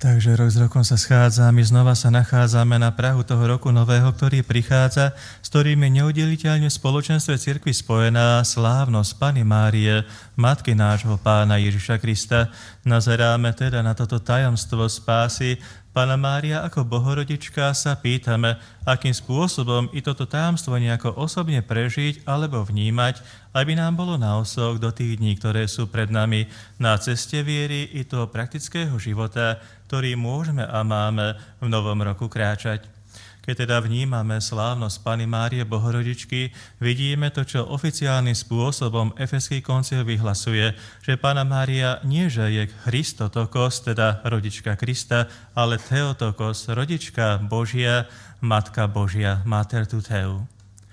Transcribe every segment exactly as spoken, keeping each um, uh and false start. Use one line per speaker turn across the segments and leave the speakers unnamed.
Takže rok s rokom sa schádzame, znova sa nachádzame na prahu toho roku nového, ktorý prichádza, s ktorým je neudeliteľne v spoločenstve cirkvi spojená slávnosť Panny Márie, Matky nášho Pána Ježiša Krista. Nazeráme teda na toto tajomstvo spásy. Panna Mária ako Bohorodička sa pýtame, akým spôsobom i toto tajomstvo nejako osobne prežiť alebo vnímať, aby nám bolo na osok do tých dní, ktoré sú pred nami na ceste viery i toho praktického života, ktorý môžeme a máme v novom roku kráčať. Keď teda vnímame slávnosť Panny Márie Bohorodičky, vidíme to, čo oficiálnym spôsobom Efeský koncil vyhlasuje, že Panna Mária nie že je Christotokos, teda rodička Krista, ale Theotokos, rodička Božia, Matka Božia, Mater Tuteu.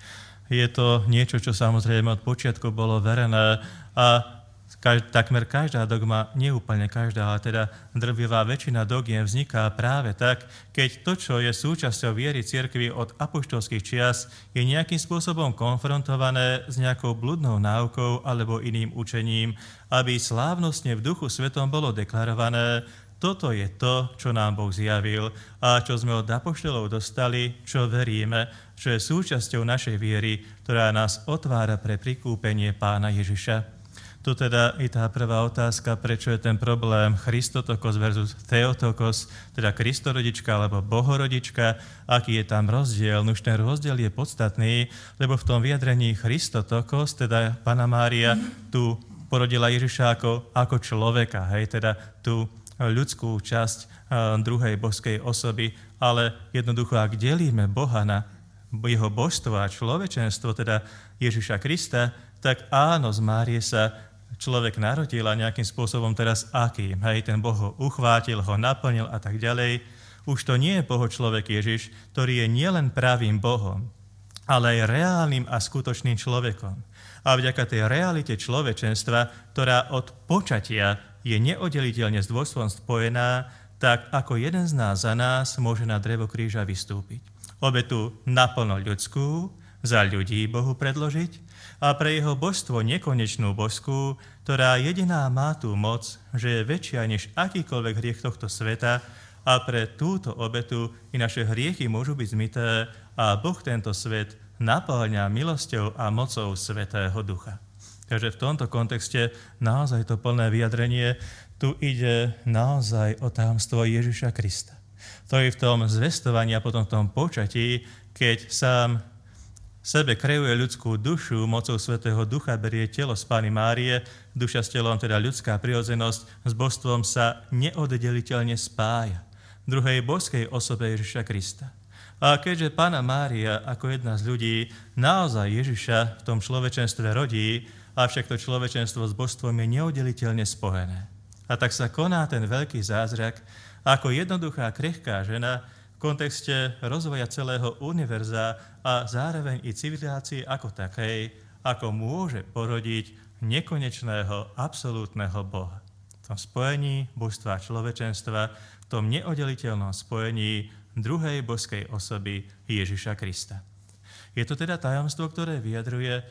Je to niečo, čo samozrejme od počiatku bolo verené a Kaž, takmer každá dogma, nie úplne každá, ale teda drvivá väčšina dogiem vzniká práve tak, keď to, čo je súčasťou viery cirkvi od apoštolských čias, je nejakým spôsobom konfrontované s nejakou bludnou náukou alebo iným učením, aby slávnostne v Duchu Svetom bolo deklarované: toto je to, čo nám Boh zjavil a čo sme od apoštolov dostali, čo veríme, čo je súčasťou našej viery, ktorá nás otvára pre prikúpenie Pána Ježiša. Tu teda i tá prvá otázka, prečo je ten problém Christotokos versus Theotokos, teda Kristorodička alebo Bohorodička, aký je tam rozdiel. Už ten rozdiel je podstatný, lebo v tom vyjadrení Christotokos, teda Panna Mária, tu porodila Ježiša ako, ako človeka, hej, teda tú ľudskú časť uh, druhej božskej osoby, ale jednoducho, ak delíme Boha na jeho božstvo a človečenstvo, teda Ježiša Krista, tak áno, z Márie sa človek narodil a nejakým spôsobom teraz akým. Hej, ten Boh ho uchvátil, ho naplnil a tak ďalej. Už to nie je Boho človek Ježiš, ktorý je nielen pravým Bohom, ale aj reálnym a skutočným človekom. A vďaka tej realite človečenstva, ktorá od počatia je neoddeliteľne s dôjstvom spojená, tak ako jeden z nás za nás môže na drevo kríža vystúpiť. Obetu naplno ľudskú, za ľudí Bohu predložiť a pre jeho božstvo nekonečnú božskú, ktorá jediná má tú moc, že je väčšia než akýkoľvek hriech tohto sveta a pre túto obetu i naše hriechy môžu byť zmyté a Boh tento svet naplňa milosťou a mocou Svätého Ducha. Takže v tomto kontexte naozaj to plné vyjadrenie, tu ide naozaj o tajomstvo Ježiša Krista. To je v tom zvestovaní a potom v tom počatí, keď sám sebe kreuje ľudskú dušu, mocou Svätého Ducha berie telo z Panny Márie, duša s telom, teda ľudská prirodzenosť, s božstvom sa neoddeliteľne spája v druhej božskej osobe Ježiša Krista. A keďže Panna Mária ako jedna z ľudí naozaj Ježiša v tom človečenstve rodí, avšak to človečenstvo s božstvom je neoddeliteľne spojené. A tak sa koná ten veľký zázrak, ako jednoduchá krehká žena v kontexte rozvoja celého univerza a zároveň i civilizácie ako takej, ako môže porodiť nekonečného, absolútneho Boha. V tom spojení božstva a človečenstva, v tom neoddeliteľnom spojení druhej božskej osoby Ježiša Krista. Je to teda tajomstvo, ktoré vyjadruje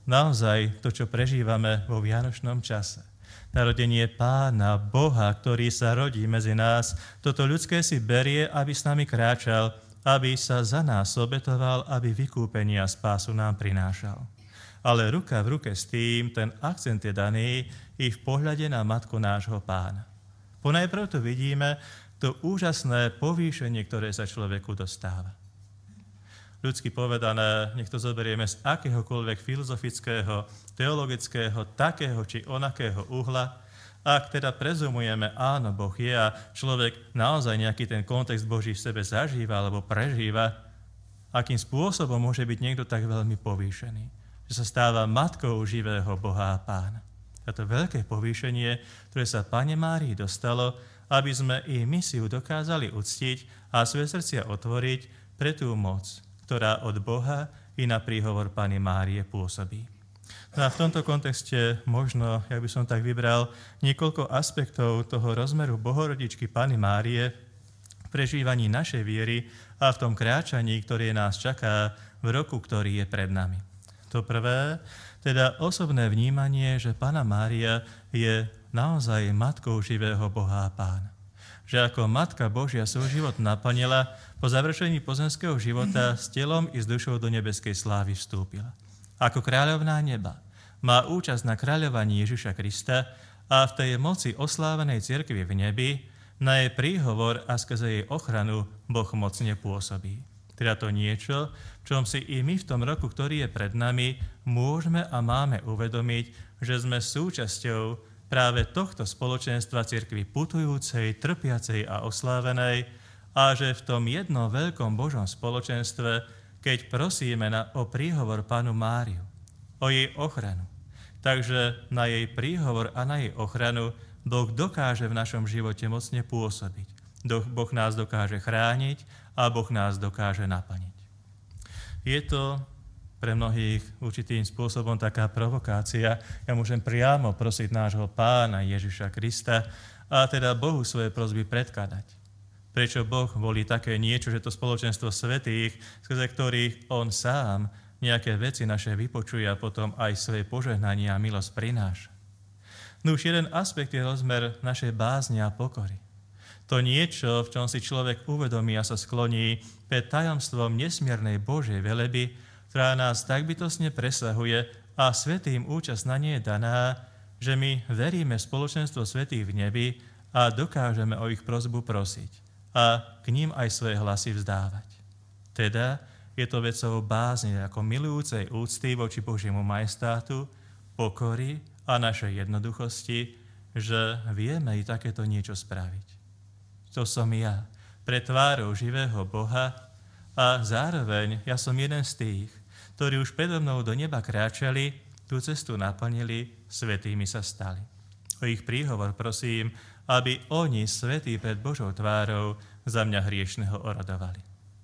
naozaj to, čo prežívame vo vianočnom čase. Narodenie Pána, Boha, ktorý sa rodí medzi nás, toto ľudské si berie, aby s nami kráčal, aby sa za nás obetoval, aby vykúpenie a spásu nám prinášal. Ale ruka v ruke s tým, ten akcent je daný i v pohľade na Matku nášho Pána. Ponajprv tu vidíme to úžasné povýšenie, ktoré sa človeku dostáva. Ľudsky povedané, nech to zoberieme z akéhokoľvek filozofického, teologického, takého či onakého uhla, ak teda prezumujeme, áno, Boh je a človek naozaj nejaký ten kontext Boží v sebe zažíva alebo prežíva, akým spôsobom môže byť niekto tak veľmi povýšený, že sa stáva matkou živého Boha a Pána. A to veľké povýšenie, ktoré sa Panne Márii dostalo, aby sme i my si ju dokázali uctiť a svoje srdcia otvoriť pre tú moc, ktorá od Boha i na príhovor Panny Márie pôsobí. No a v tomto kontexte možno, ja by som tak vybral, niekoľko aspektov toho rozmeru Bohorodičky Panny Márie v prežívaní našej viery a v tom kráčaní, ktoré nás čaká v roku, ktorý je pred nami. To prvé, teda osobné vnímanie, že Panna Mária je naozaj matkou živého Boha a Pána. že ako Matka Božia svoj život naplnila, po završení pozemského života s telom i s dušou do nebeskej slávy vstúpila. Ako kráľovná neba má účasť na kráľovaní Ježiša Krista a v tej moci oslávenej cirkvi v nebi na jej príhovor a skrze jej ochranu Boh mocne pôsobí. Teda to niečo, v čom si i my v tom roku, ktorý je pred nami, môžeme a máme uvedomiť, že sme súčasťou práve tohto spoločenstva cirkvi putujúcej, trpiacej a oslávenej a že v tom jednom veľkom Božom spoločenstve, keď prosíme na, o príhovor Pannu Máriu, o jej ochranu, takže na jej príhovor a na jej ochranu Boh dokáže v našom živote mocne pôsobiť. Boh nás dokáže chrániť a Boh nás dokáže naplniť. Je to pre mnohých určitým spôsobom taká provokácia. Ja môžem priamo prosiť nášho Pána Ježiša Krista a teda Bohu svoje prosby predkladať. Prečo Boh volí také niečo, že to spoločenstvo svätých, skrze ktorých On sám nejaké veci naše vypočuje a potom aj svoje požehnanie a milosť prináša. No už jeden aspekt je rozmer našej bázne a pokory. To niečo, v čom si človek uvedomí a sa skloní pred tajomstvom nesmiernej Božej veleby, ktorá nás tak bytostne presahuje a svätým účasť na nej je daná, že my veríme v spoločenstvo svätých v nebi a dokážeme o ich prosbu prosiť a k ním aj svoje hlasy vzdávať. Teda je to vecou bázne ako milujúcej úcty voči Božiemu majestátu, pokory a našej jednoduchosti, že vieme i takéto niečo spraviť. To som ja, pred tvárou živého Boha, a zároveň ja som jeden z tých, ktorí už predo mnou do neba kráčali, tú cestu naplnili, svätými sa stali. O ich príhovor prosím, aby oni, svätí pred Božou tvárou, za mňa hriešného orodovali.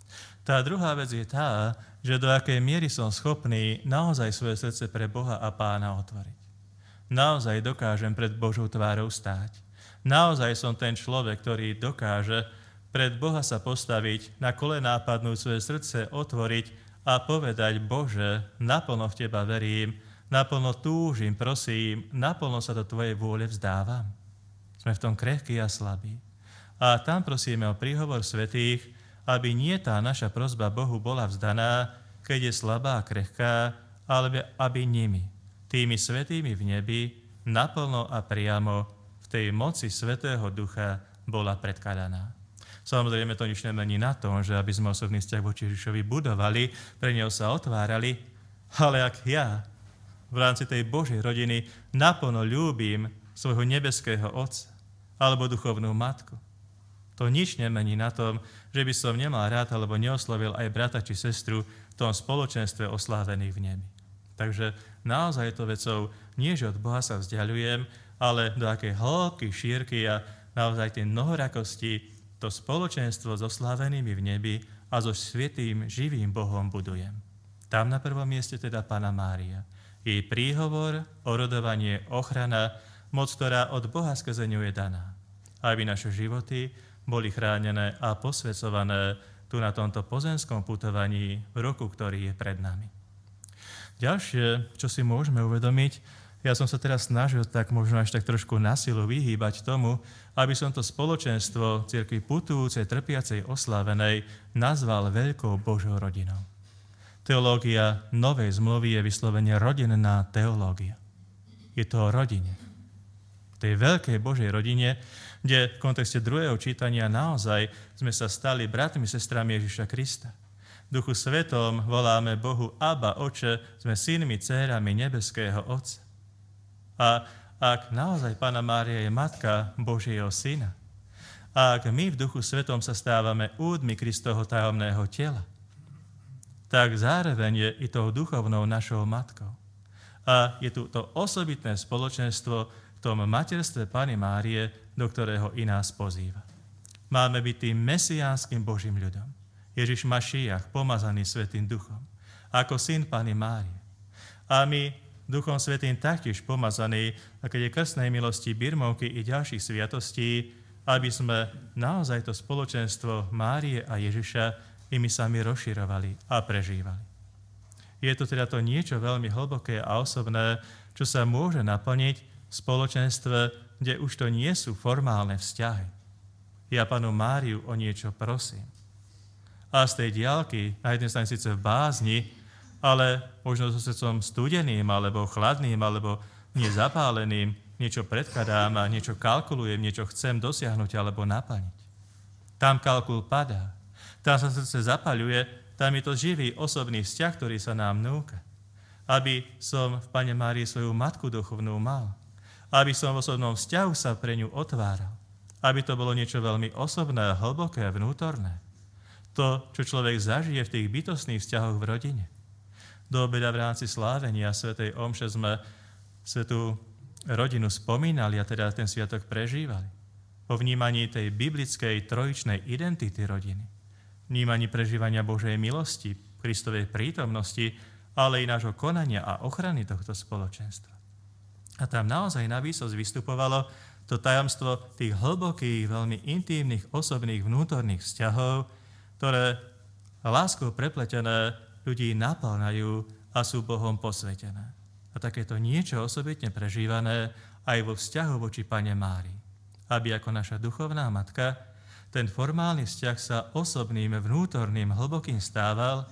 Tá druhá vec je tá, že do akej miery som schopný naozaj svoje srdce pre Boha a Pána otvoriť. Naozaj dokážem pred Božou tvárou stáť. Naozaj som ten človek, ktorý dokáže pred Boha sa postaviť, na kolená padnúť svoje srdce, otvoriť a povedať: Bože, naplno v Teba verím, naplno túžim, prosím, naplno sa do Tvojej vôle vzdávam. Sme v tom krehkí a slabí. A tam prosíme o príhovor svätých, aby nie tá naša prosba Bohu bola vzdaná, keď je slabá a krehká, ale aby nimi, tými svätými v nebi, naplno a priamo v tej moci Svätého Ducha bola predkladaná. Samozrejme, to nič nemení na tom, že aby sme osobný vzťah voči Ježišovi budovali, pre neho sa otvárali, ale ak ja v rámci tej Božej rodiny naplno ľúbim svojho nebeského Otca alebo duchovnú matku, to nič nemení na tom, že by som nemal rád alebo neoslovil aj brata či sestru v tom spoločenstve oslávených v nebi. Takže naozaj je to vecou, nie že od Boha sa vzdialujem, ale do akej hĺbky, šírky a naozaj tej mnohorakosti to spoločenstvo so slávenými v nebi a so svätým živým Bohom budujem. Tam na prvom mieste teda Panna Mária. Jej príhovor, orodovanie, ochrana, moc, ktorá od Boha skrze ňu je daná. Aby naše životy boli chránené a posvecované tu na tomto pozemskom putovaní v roku, ktorý je pred nami. Ďalšie, čo si môžeme uvedomiť, ja som sa teraz snažil tak možno až tak trošku na silu vyhýbať tomu, aby som to spoločenstvo cirkvi putujúcej, trpiacej, oslávenej nazval veľkou Božou rodinou. Teológia novej zmluvy je vyslovene rodinná teológia. Je to o rodine. V tej veľkej Božej rodine, kde v kontexte druhého čítania naozaj sme sa stali bratmi, sestrami Ježiša Krista. V Duchu Svetom voláme Bohu Abba, Oče, sme synmi, dcérami nebeského Otca. A ak naozaj Panna Mária je matka Božieho syna, a ak my v Duchu Svetom sa stávame údmi Kristovho tajomného tela, tak zároveň je i tou duchovnou našou matkou. A je tu to osobitné spoločenstvo v tom materstve Panny Márie, do ktorého i nás pozýva. Máme byť tým mesiánskym Božím ľudom. Ježiš Mašiach, pomazaný Svätým Duchom, ako syn Panny Márie. A my Duchom Svätým taktiež pomazaný, a keď je krstnej milosti, birmovky i ďalších sviatostí, aby sme naozaj to spoločenstvo Márie a Ježiša i my sami rozširovali a prežívali. Je to teda to niečo veľmi hlboké a osobné, čo sa môže naplniť v spoločenstve, kde už to nie sú formálne vzťahy. ja Pannu Máriu o niečo prosím. A z tej diaľky, na jednej strane síce v bázni, ale možno so srdcom studeným, alebo chladným, alebo nezapáleným, niečo predkladám a niečo kalkulujem, niečo chcem dosiahnuť alebo naplniť. Tam kalkul padá, tam sa srdce zapaľuje, tam je to živý osobný vzťah, ktorý sa nám núka. Aby som v Panne Márii svoju matku duchovnú mal, aby som v osobnom vzťahu sa pre ňu otváral, aby to bolo niečo veľmi osobné, hlboké, vnútorné. To, čo človek zažije v tých bytostných vzťahoch v rodine. Do obeda v rámci slávenia svätej omše sme svätú rodinu spomínali a teda ten sviatok prežívali. Po vnímaní tej biblickej trojičnej identity rodiny, vnímaní prežívania Božej milosti, Kristovej prítomnosti, ale i nášho konania a ochrany tohto spoločenstva. A tam naozaj na výsosť vystupovalo to tajomstvo tých hlbokých, veľmi intímnych, osobných, vnútorných vzťahov, ktoré láskou prepletené ľudí naplňajú a sú Bohom posvetené. A takéto niečo osobitne prežívané aj vo vzťahu voči Panne Márii. Aby ako naša duchovná matka ten formálny vzťah sa osobným, vnútorným, hlbokým stával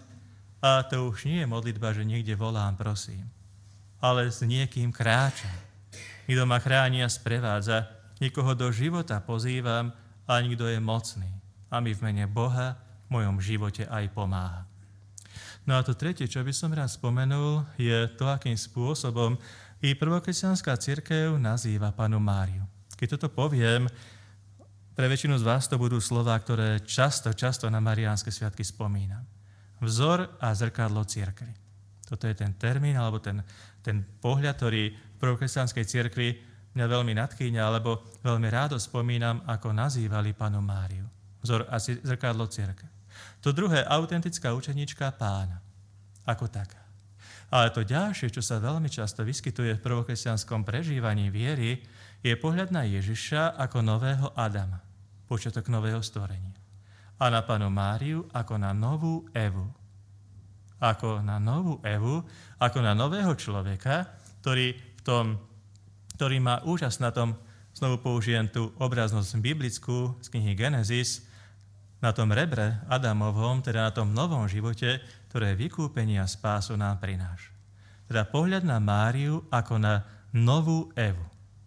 a to už nie je modlitba, že niekde volám, prosím, ale s niekým kráčam. Niekto ma chráni a sprevádza, niekoho do života pozývam a niekto je mocný. A mi v mene Boha v mojom živote aj pomáha. No a to tretie, čo by som rád spomenul, je to, akým spôsobom i prvokresťanská cirkev nazýva Pannu Máriu. Keď toto poviem, pre väčšinu z vás to budú slová, ktoré často, často na mariánske sviatky spomínam. Vzor a zrkadlo cirkvi. Toto je ten termín, alebo ten, ten pohľad, ktorý v prvokresťanskej cirkvi mňa veľmi nadchýňa, alebo veľmi rádo spomínam, ako nazývali Pannu Máriu. Vzor a zrkadlo cirkvi. To druhé, autentická učeníčka Pána. Ako taká. Ale to ďalšie, čo sa veľmi často vyskytuje v prvokresťanskom prežívaní viery, je pohľad na Ježiša ako nového Adama, počiatok nového stvorenia. A na Pannu Máriu ako na novú Evu. Ako na novú Evu, ako na nového človeka, ktorý, v tom, ktorý má úžas na tom, znovu použijem tú obraznosť biblickú z knihy Genesis, na tom rebre Adamovom, teda na tom novom živote, ktoré vykúpenie a spásu nám prináša. Teda pohľad na Máriu ako na novú Evu.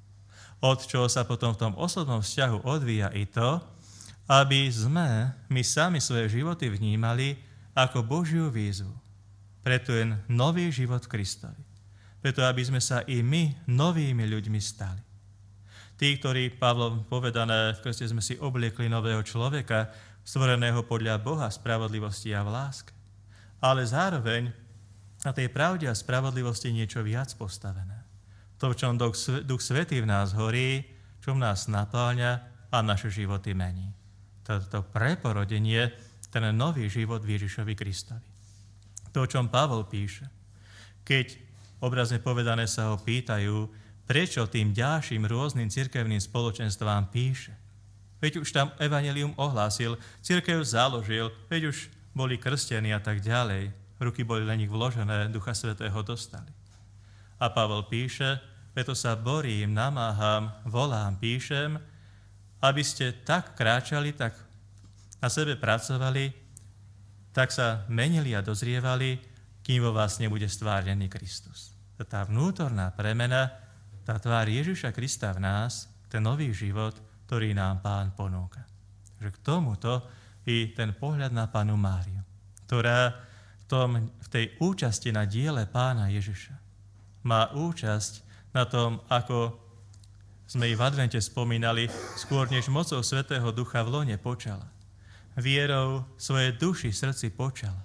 Od čoho sa potom v tom osobnom vzťahu odvíja i to, aby sme my sami svoje životy vnímali ako Božiu výzvu pre ten nový život v Kristovi. Preto, aby sme sa i my novými ľuďmi stali. Tí, ktorí, Pavlom povedané, v Kriste sme si obliekli nového človeka, stvoreného podľa Boha v spravodlivosti a v láske. Ale zároveň na tej pravde a spravodlivosti niečo viac postavené. To, v čom Duch Svätý v nás horí, čo v nás napĺňa a naše životy mení. Toto preporodenie, ten nový život v Ježišovi Kristovi. To, o čom Pavol píše. Keď obrazne povedané sa ho pýtajú, prečo tým ďalším rôznym cirkevným spoločenstvám píše. Veď už tam evanjelium ohlásil, cirkev založil, veď už boli krstení a tak ďalej. Ruky boli na nich vložené, Ducha Svätého dostali. A Pavol píše, preto sa borím, namáham, volám, píšem, aby ste tak kráčali, tak na sebe pracovali, tak sa menili a dozrievali, kým vo vás nebude stvárnený Kristus. Tá vnútorná premena, tá tvár Ježiša Krista v nás, ten nový život, ktorý nám Pán ponúka. Takže k tomuto i ten pohľad na Pannu Máriu, ktorá v, tom, v tej účasti na diele Pána Ježiša má účasť na tom, ako sme i v advente spomínali, skôr než mocou Svätého Ducha v lone počala. Vierou svoje duši, srdci počala.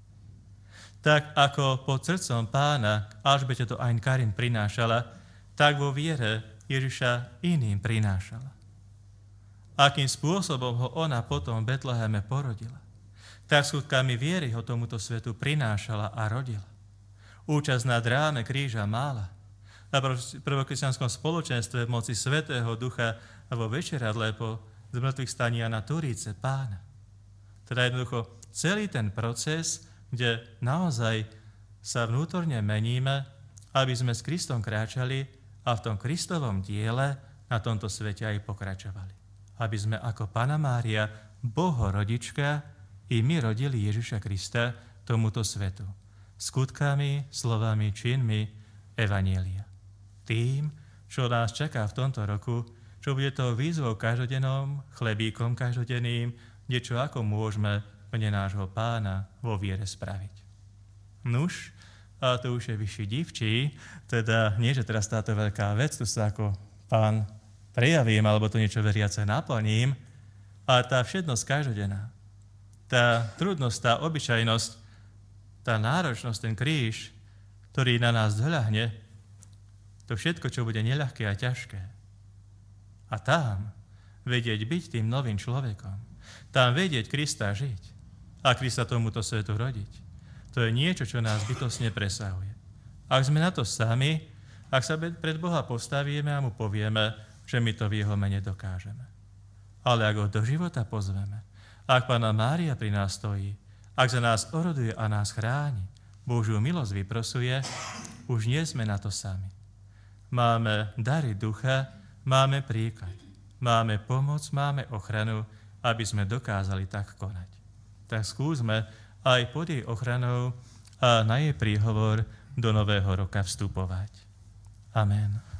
Tak ako pod srdcom Pána Alžbete to Ein Karin prinášala, tak vo viere Ježiša iným prinášala. Akým spôsobom ho ona potom v Betleheme porodila, tak skutkami viery ho tomuto svetu prinášala a rodila. Účasť na dráme kríža mála. Na prvokresťanskom spoločenstve v moci Svätého Ducha a vo večeradle po zmrtvých stania na Turíce Pána. Teda jednoducho celý ten proces, kde naozaj sa vnútorne meníme, aby sme s Kristom kráčali a v tom Kristovom diele na tomto svete aj pokračovali. aby sme ako Panna Mária, Bohorodička, i my rodili Ježiša Krista tomuto svetu. Skutkami, slovami, činmi evanjelia. Tým, čo nás čaká v tomto roku, čo bude to výzvou každodennom, chlebíkom každodenným, niečo ako môžeme mene nášho Pána vo viere spraviť. Nuž, a to už je vyšší divčí, teda nie, že teraz táto veľká vec, tu sa ako Pán prejavím, alebo to niečo veriace naplním, ale tá všednosť každodenná, tá trudnosť, tá obyčajnosť, tá náročnosť, ten kríž, ktorý na nás doľahne, to všetko, čo bude neľahké a ťažké. A tam vedieť byť tým novým človekom, tam vedieť Krista žiť a Krista tomuto svetu rodiť, to je niečo, čo nás bytostne presahuje. Ak sme na to sami, ak sa pred Boha postavíme a mu povieme, že my to v jeho mene dokážeme. Ale ak ho do života pozveme, ak Panna Mária pri nás stojí, ak za nás oroduje a nás chráni, Božiu milosť vyprosuje, už nie sme na to sami. Máme dary ducha, máme príklad, máme pomoc, máme ochranu, aby sme dokázali tak konať. Tak skúsme aj pod jej ochranou a na jej príhovor do nového roka vstupovať. Amen.